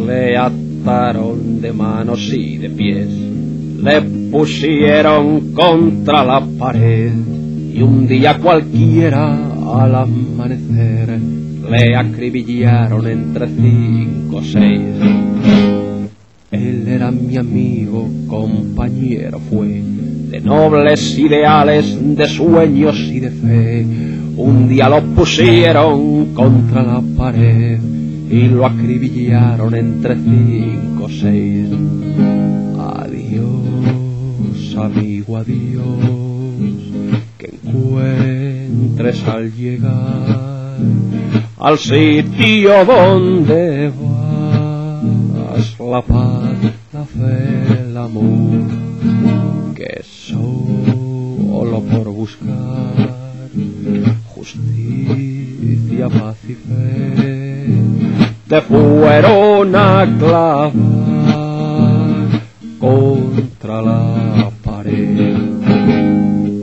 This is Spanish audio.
le ataron de manos y de pies, le pusieron contra la pared y un día cualquiera al amanecer le acribillaron entre 5 o 6. Él era mi amigo, compañero fue, de nobles ideales, de sueños y de fe. Un día lo pusieron contra la pared y lo acribillaron entre 5 o 6. Adiós, amigo, adiós, que encuentres al llegar al sitio donde vas la paz, la fe, el amor, que solo por buscar justicia, paz y fe te fueron a clavar contra la pared.